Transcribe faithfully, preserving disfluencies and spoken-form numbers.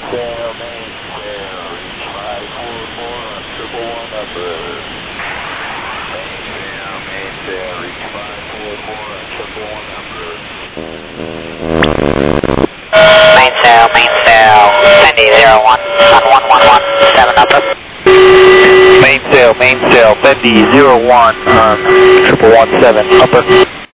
mainsail, mainsail, reach five four four on triple one upper. Mainsail, mainsail, reach five four four on triple one upper. Mainsail, mainsail, Bendy zero one on one one one seven upper. Mainsail, mainsail, Bendy zero one on triple one seven upper.